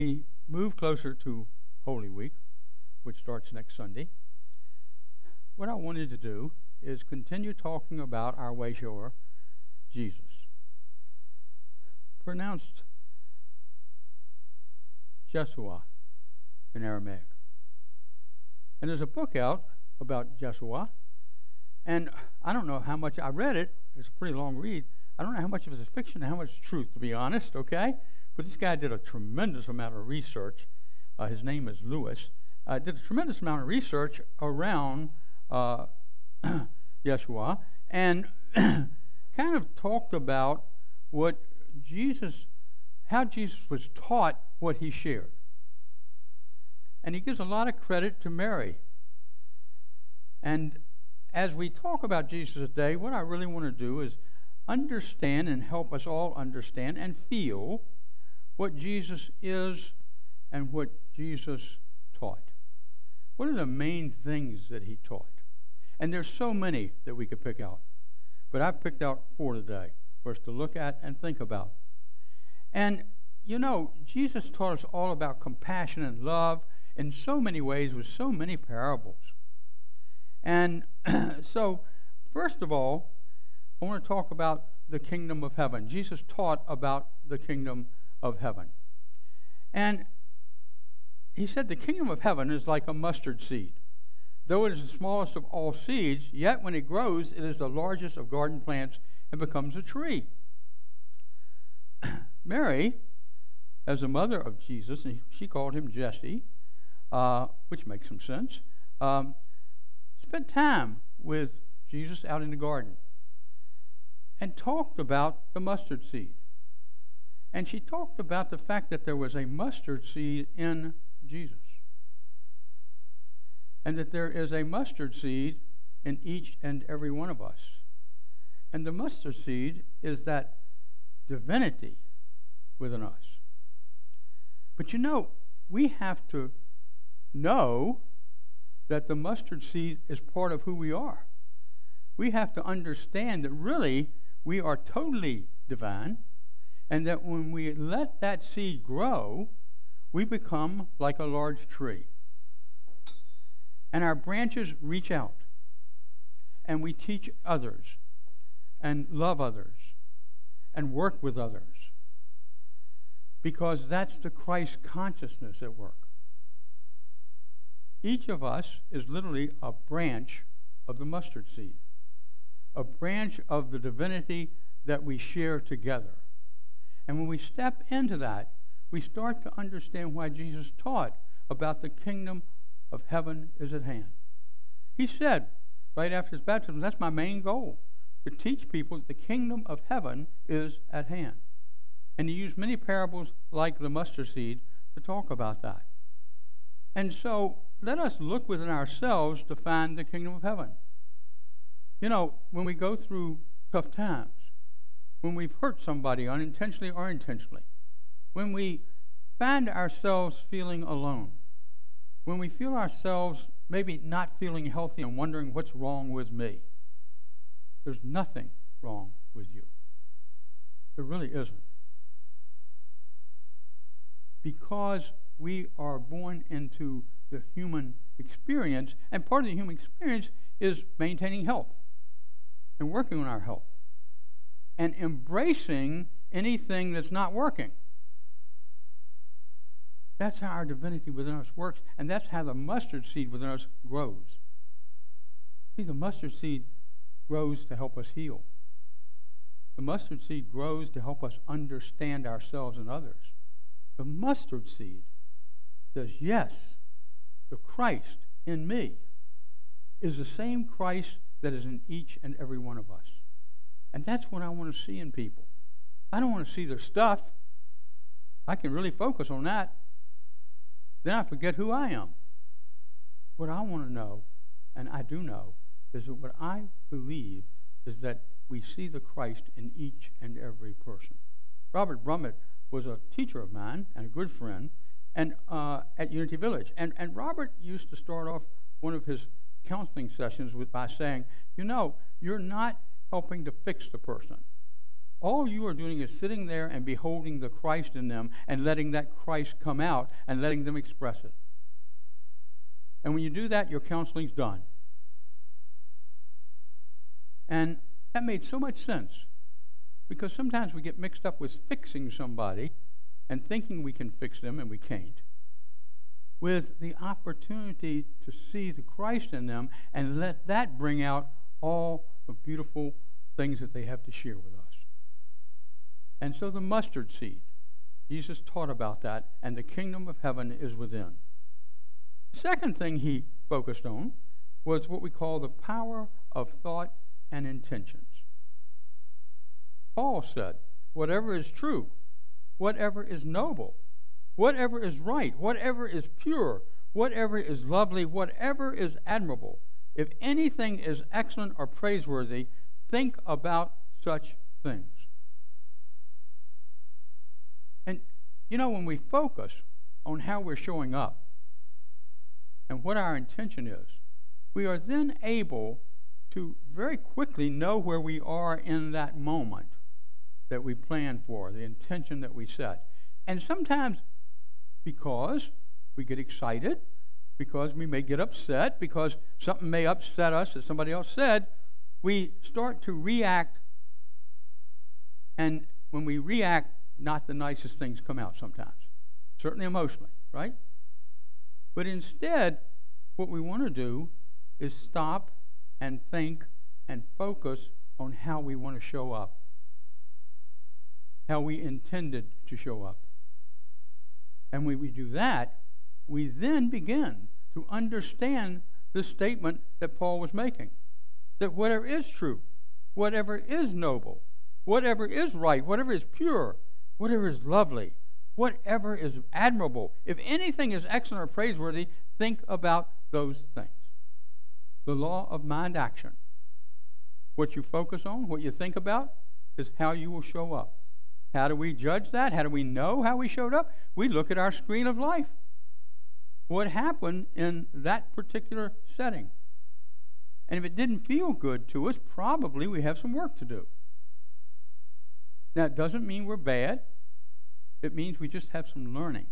We move closer to Holy Week, which starts next Sunday. What I wanted to do is continue talking about our Wayshower, Jesus, pronounced Jeshua in Aramaic. And there's a book out about Jeshua, and I don't know how much I read it. It's a pretty long read. I don't know how much of it is fiction and how much is truth, to be honest, okay? But this guy did a tremendous amount of research. His name is Lewis. Did a tremendous amount of research around Yeshua and kind of talked about how Jesus was taught what he shared. And he gives a lot of credit to Mary. And as we talk about Jesus today, what I really want to do is understand and help us all understand and feel what Jesus is and what Jesus taught. What are the main things that he taught? And there's so many that we could pick out. But I've picked out 4 today for us to look at and think about. And, you know, Jesus taught us all about compassion and love in so many ways with so many parables. And so, first of all, I want to talk about the kingdom of heaven. Jesus taught about the kingdom of heaven. And he said the kingdom of heaven is like a mustard seed. Though it is the smallest of all seeds, yet when it grows, it is the largest of garden plants and becomes a tree. Mary, as the mother of Jesus, and she called him Jesse, which makes some sense, spent time with Jesus out in the garden and talked about the mustard seed. And she talked about the fact that there was a mustard seed in Jesus. And that there is a mustard seed in each and every one of us. And the mustard seed is that divinity within us. But you know, we have to know that the mustard seed is part of who we are. We have to understand that really we are totally divine, and that when we let that seed grow, we become like a large tree. And our branches reach out, and we teach others, and love others, and work with others, because that's the Christ consciousness at work. Each of us is literally a branch of the mustard seed, a branch of the divinity that we share together. And when we step into that, we start to understand why Jesus taught about the kingdom of heaven is at hand. He said, right after his baptism, that's my main goal, to teach people that the kingdom of heaven is at hand. And he used many parables like the mustard seed to talk about that. And so let us look within ourselves to find the kingdom of heaven. You know, when we go through tough times, when we've hurt somebody unintentionally or intentionally, when we find ourselves feeling alone, when we feel ourselves maybe not feeling healthy and wondering what's wrong with me, there's nothing wrong with you. There really isn't. Because we are born into the human experience, and part of the human experience is maintaining health and working on our health and embracing anything that's not working. That's how our divinity within us works, and that's how the mustard seed within us grows. See, the mustard seed grows to help us heal. The mustard seed grows to help us understand ourselves and others. The mustard seed says, yes, the Christ in me is the same Christ that is in each and every one of us. And that's what I want to see in people. I don't want to see their stuff. I can really focus on that. Then I forget who I am. What I want to know, and I do know, is that what I believe is that we see the Christ in each and every person. Robert Brummett was a teacher of mine and a good friend, and at Unity Village. And Robert used to start off one of his counseling sessions by saying, you know, you're not helping to fix the person. all you are doing is sitting there and beholding the Christ in them and letting that Christ come out and letting them express it. And when you do that, your counseling's done. And that made so much sense, because sometimes we get mixed up with fixing somebody and thinking we can fix them, and we can't. With the opportunity to see the Christ in them and let that bring out all the beautiful things that they have to share with us. And so the mustard seed, Jesus taught about that, and the kingdom of heaven is within. The second thing he focused on was what we call the power of thought and intentions. Paul said, whatever is true, whatever is noble, whatever is right, whatever is pure, whatever is lovely, whatever is admirable, if anything is excellent or praiseworthy, think about such things. And, when we focus on how we're showing up and what our intention is, we are then able to very quickly know where we are in that moment that we plan for, the intention that we set. And sometimes because we get excited, because we may get upset, because something may upset us that somebody else said, we start to react. And when we react, not the nicest things come out sometimes, certainly emotionally, right? But instead, what we want to do is stop and think and focus on how we want to show up, how we intended to show up. And when we do that, we then begin to understand the statement that Paul was making, that whatever is true, whatever is noble, whatever is right, whatever is pure, whatever is lovely, whatever is admirable, if anything is excellent or praiseworthy, think about those things. The law of mind action. What you focus on, what you think about, is how you will show up. How do we judge that? How do we know how we showed up? We look at our screen of life. What happened in that particular setting? And if it didn't feel good to us, probably we have some work to do. Now, it doesn't mean we're bad. It means we just have some learning.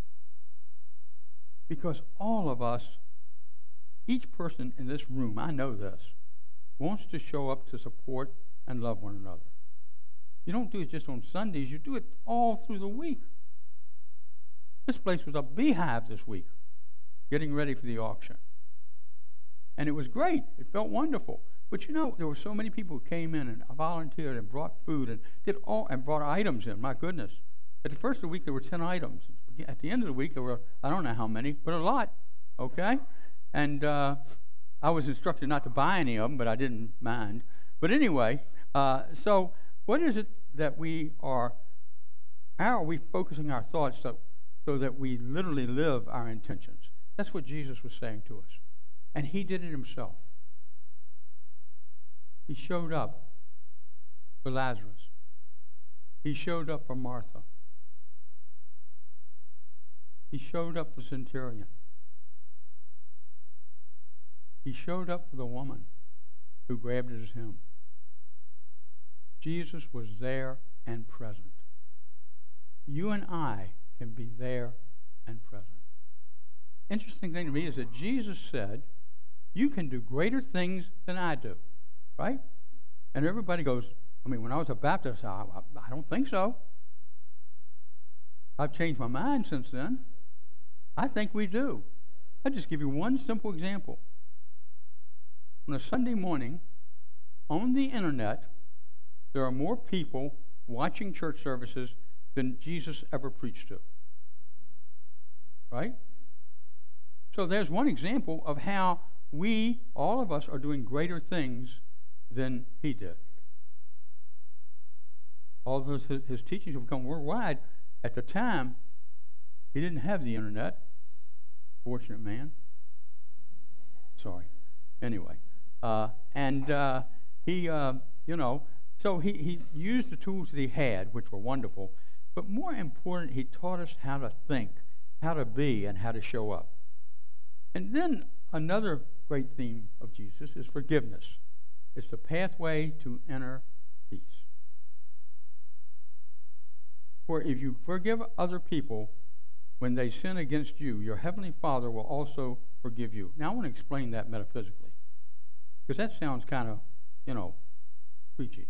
Because all of us, each person in this room, I know this, wants to show up to support and love one another. You don't do it just on Sundays. You do it all through the week. This place was a beehive this week, getting ready for the auction. And it was great. It felt wonderful. But there were so many people who came in and volunteered and brought food and brought items in. My goodness. At the first of the week, there were 10 items. At the end of the week, there were, I don't know how many, but a lot. Okay? And I was instructed not to buy any of them, but I didn't mind. But anyway, so what is it that how are we focusing our thoughts so that we literally live our intentions? That's what Jesus was saying to us. And he did it himself. He showed up for Lazarus. He showed up for Martha. He showed up for the centurion. He showed up for the woman who grabbed at his hem. Jesus was there and present. You and I can be there and present. Interesting thing to me is that Jesus said, you can do greater things than I do, right? And everybody goes, when I was a Baptist, I don't think so. I've changed my mind since then. I think we do. I'll just give you one simple example. On a Sunday morning, on the internet, there are more people watching church services than Jesus ever preached to. Right? So there's one example of how all of us, are doing greater things than he did. Although his teachings have become worldwide, at the time, he didn't have the internet. Fortunate man. Sorry. Anyway. So he used the tools that he had, which were wonderful. But more important, he taught us how to think, how to be, and how to show up. And then another great theme of Jesus is forgiveness. It's the pathway to inner peace. For if you forgive other people when they sin against you, your heavenly Father will also forgive you. Now, I want to explain that metaphysically, because that sounds kind of, preachy.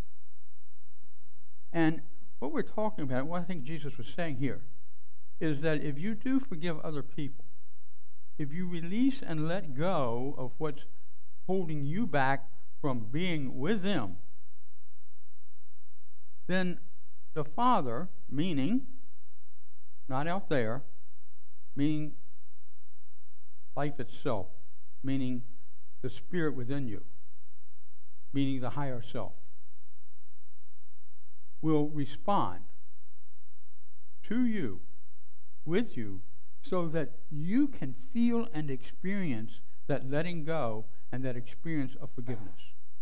And what we're talking about, what I think Jesus was saying here, is that if you do forgive other people, if you release and let go of what's holding you back from being with them, then the Father, meaning, not out there, meaning life itself, meaning the Spirit within you, meaning the higher self, will respond to you, with you, so that you can feel and experience that letting go and that experience of forgiveness.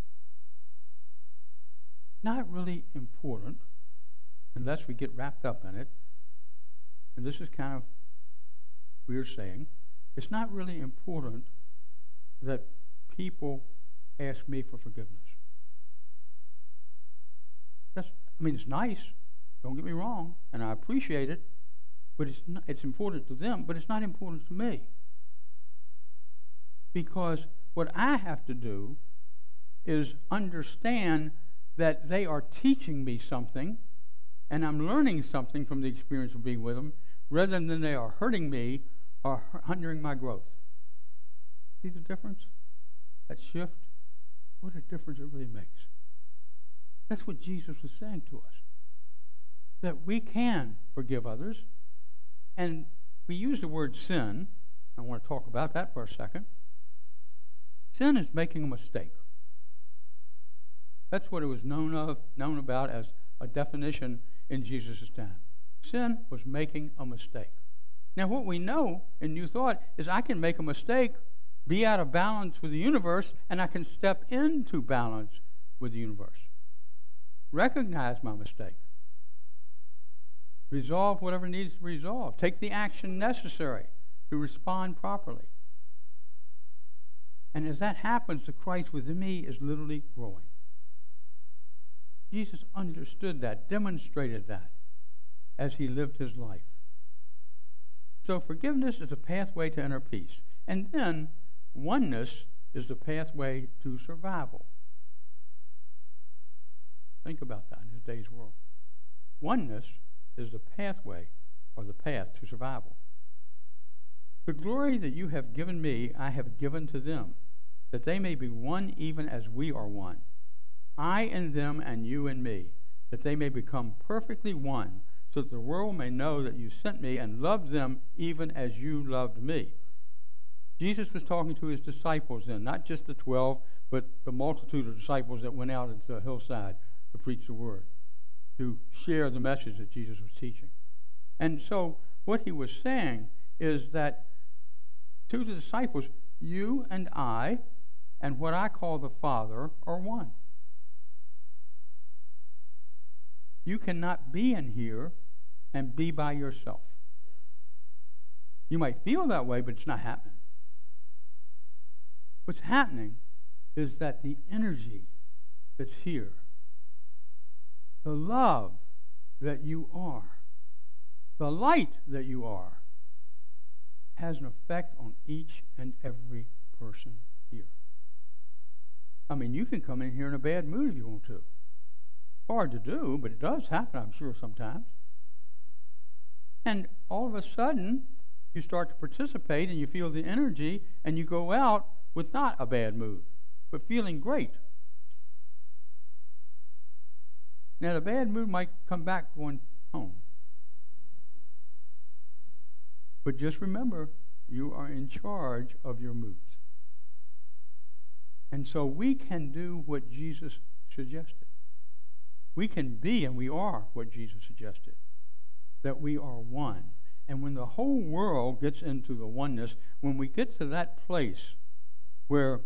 Not really important, unless we get wrapped up in it, and this is kind of weird saying, it's not really important that people ask me for forgiveness. It's nice, don't get me wrong, and I appreciate it, but it's important to them, but it's not important to me. Because what I have to do is understand that they are teaching me something, and I'm learning something from the experience of being with them, rather than they are hurting me or hindering my growth. See the difference? That shift? What a difference it really makes. That's what Jesus was saying to us. That we can forgive others. And we use the word sin. I want to talk about that for a second. Sin is making a mistake. That's what it was known about as a definition in Jesus' time. Sin was making a mistake. Now, what we know in New Thought is I can make a mistake, be out of balance with the universe, and I can step into balance with the universe. Recognize my mistake. Resolve whatever needs to be resolved. Take the action necessary to respond properly. And as that happens, the Christ within me is literally growing. Jesus understood that, demonstrated that as he lived his life. So forgiveness is a pathway to inner peace. And then oneness is the pathway to survival. Think about that in today's world. Oneness is the pathway or the path to survival. The glory that you have given me, I have given to them, that they may be one even as we are one. I in them and you in me, that they may become perfectly one, so that the world may know that you sent me and loved them even as you loved me. Jesus was talking to his disciples then, not just the 12, but the multitude of disciples that went out into the hillside to preach the word, to share the message that Jesus was teaching. And so what he was saying is that to the disciples, you and I and what I call the Father are one. You cannot be in here and be by yourself. You might feel that way, but it's not happening. What's happening is that the energy that's here, the love that you are, the light that you are, has an effect on each and every person here. You can come in here in a bad mood if you want to. Hard to do, but it does happen, I'm sure, sometimes. And all of a sudden, you start to participate and you feel the energy and you go out with not a bad mood, but feeling great. Now, the bad mood might come back going home. But just remember, you are in charge of your moods. And so we can do what Jesus suggested. We can be, and we are, what Jesus suggested, that we are one. And when the whole world gets into the oneness, when we get to that place where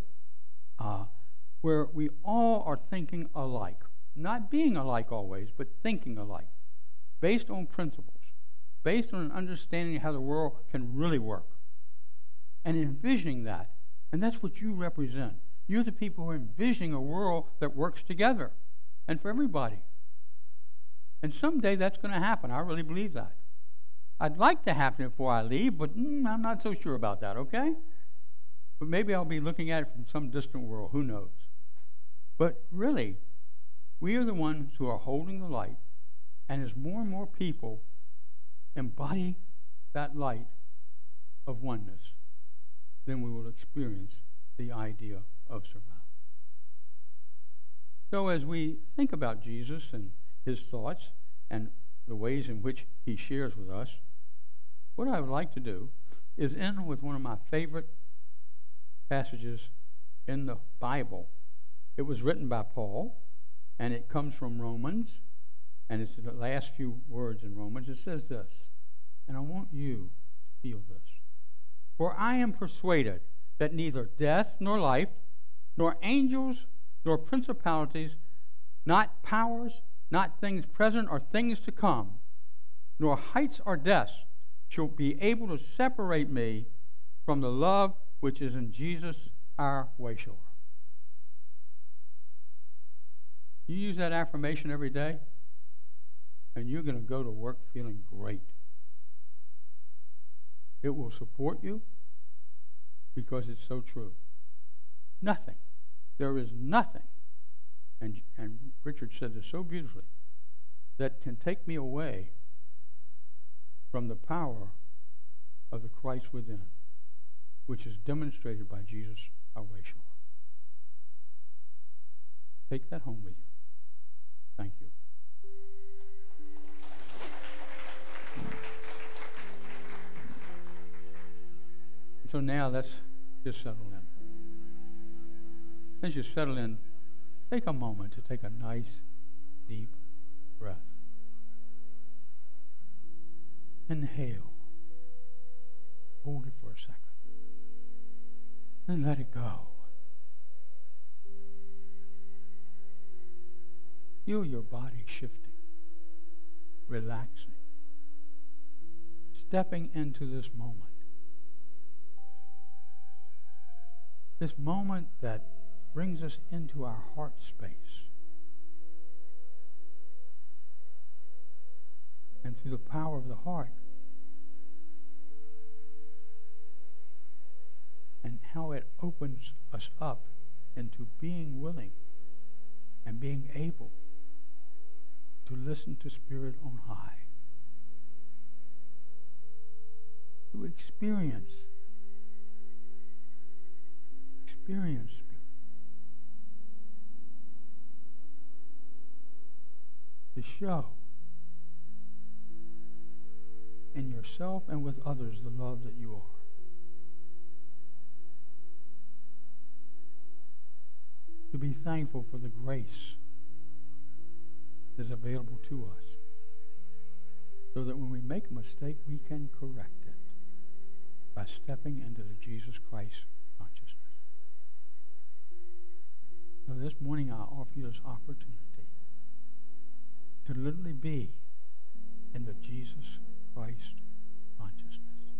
we all are thinking alike, not being alike always, but thinking alike, based on principles, based on an understanding of how the world can really work, and envisioning that. And that's what you represent. You're the people who are envisioning a world that works together and for everybody. And someday that's going to happen. I really believe that. I'd like to happen before I leave, but I'm not so sure about that, okay? But maybe I'll be looking at it from some distant world. Who knows? But really, we are the ones who are holding the light. And as more and more people embody that light of oneness, then we will experience the idea of survival. So as we think about Jesus and his thoughts and the ways in which he shares with us, what I would like to do is end with one of my favorite passages in the Bible. It was written by Paul, and it comes from Romans, and it's the last few words in Romans. It says this, and I want you to feel this. For I am persuaded that neither death nor life, nor angels, nor principalities, not powers, not things present or things to come, nor heights or depths, shall be able to separate me from the love which is in Jesus our wayshore. You use that affirmation every day, and you're going to go to work feeling great. It will support you because it's so true. Nothing. There is nothing, and Richard said this so beautifully, that can take me away from the power of the Christ within, which is demonstrated by Jesus, our wayshore. Take that home with you. Thank you. So now let's just settle in. As you settle in, take a moment to take a nice, deep breath. Inhale. Hold it for a second. Then let it go. Feel your body shifting, relaxing, stepping into this moment. This moment that brings us into our heart space. And through the power of the heart, and how it opens us up into being willing and being able to listen to Spirit on high, to experience Spirit. To show in yourself and with others the love that you are. To be thankful for the grace that is available to us, so that when we make a mistake, we can correct it by stepping into the Jesus Christ consciousness. So this morning I offer you this opportunity to literally be in the Jesus Christ consciousness.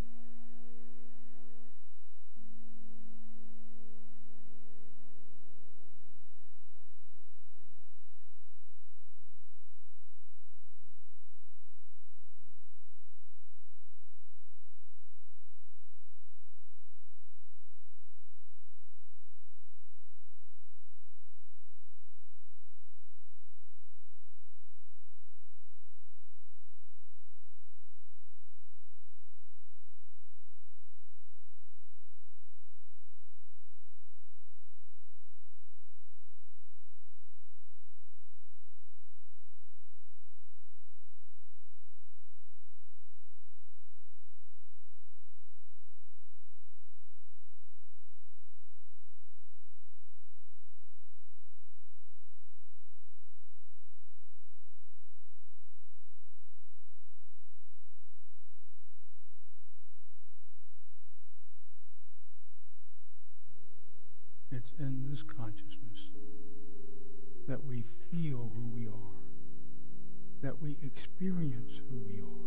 It's in this consciousness that we feel who we are, that we experience who we are.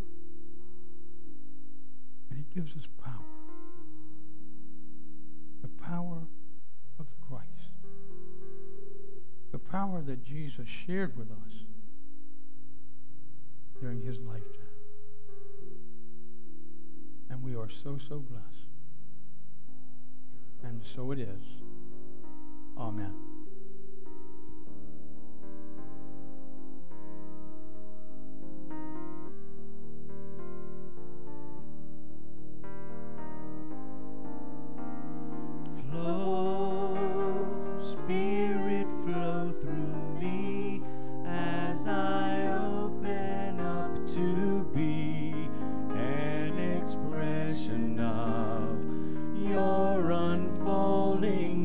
And it gives us power. The power of the Christ. The power that Jesus shared with us during his lifetime. And we are so, so blessed. And so it is. Amen. Flow, Spirit, flow through me as I open up to be an expression of your unfolding